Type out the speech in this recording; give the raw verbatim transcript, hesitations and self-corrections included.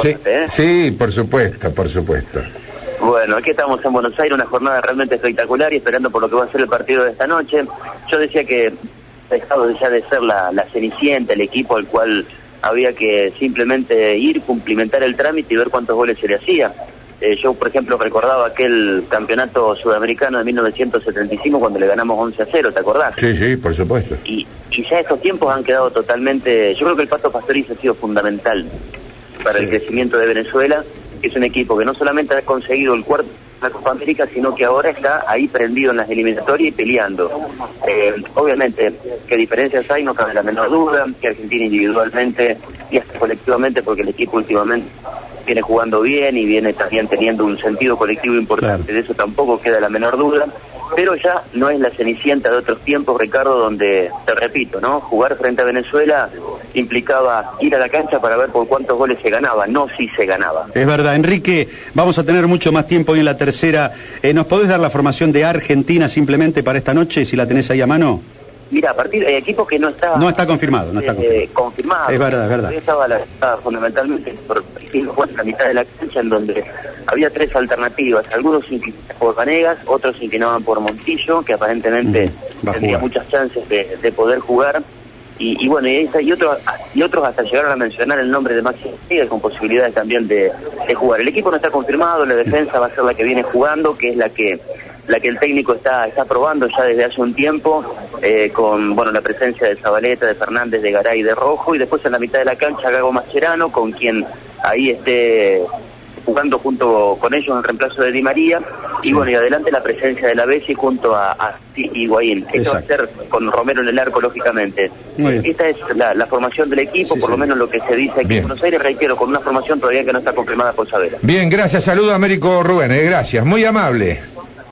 acordaste, sí, ¿eh? Sí, por supuesto, por supuesto. Bueno, aquí estamos en Buenos Aires, una jornada realmente espectacular y esperando por lo que va a ser el partido de esta noche. Yo decía que ha dejado ya de ser la, la cenicienta, el equipo al cual había que simplemente ir, cumplimentar el trámite y ver cuántos goles se le hacía. Eh, yo, por ejemplo, recordaba aquel campeonato sudamericano de mil novecientos setenta y cinco cuando le ganamos once a cero, ¿te acordás? Sí, sí, por supuesto. Y, y ya estos tiempos han quedado totalmente... Yo creo que el Pato Pastoriz ha sido fundamental para Sí. el crecimiento de Venezuela. Es un equipo que no solamente ha conseguido el cuarto de la Copa América, sino que ahora está ahí prendido en las eliminatorias y peleando. Eh, obviamente, que diferencias hay, no cabe la menor duda, que Argentina individualmente y hasta colectivamente, porque el equipo últimamente viene jugando bien y viene también teniendo un sentido colectivo importante, claro. De eso tampoco queda la menor duda, pero ya no es la cenicienta de otros tiempos, Ricardo, donde, te repito, ¿no? Jugar frente a Venezuela implicaba ir a la cancha para ver por cuántos goles se ganaba, no si se ganaba. Es verdad, Enrique, vamos a tener mucho más tiempo hoy en la tercera. Eh, ¿Nos podés dar la formación de Argentina simplemente para esta noche, si la tenés ahí a mano? Mira, a partir de equipos que no está... No está confirmado, no está confirmado. Eh, confirmado. Es verdad, es verdad. Estaba la, estaba fundamentalmente por la mitad de la cancha, en donde había tres alternativas. Algunos se inclinaban por Vanegas, otros se inclinaban por Montillo, que aparentemente mm, tendría muchas chances de, de poder jugar. Y, y bueno, y, esa, y, otros, y otros hasta llegaron a mencionar el nombre de Maxi Rodríguez con posibilidades también de, de jugar. El equipo no está confirmado, la defensa va a ser la que viene jugando, que es la que la que el técnico está está probando ya desde hace un tiempo, eh, con bueno la presencia de Zabaleta, de Fernández, de Garay, de Rojo, y después en la mitad de la cancha Gago Mascherano, con quien ahí esté jugando junto con ellos en reemplazo de Di María, y sí. Bueno, y adelante la presencia de la Bessi junto a, a Higuaín. Esto va a ser con Romero en el arco, lógicamente. Esta es la, la formación del equipo, sí, por sí. lo menos lo que se dice aquí Bien. en Buenos Aires, reitero, con una formación todavía que no está confirmada por Sabela. Bien, gracias, saludo a Américo Rubén, eh, gracias, muy amable.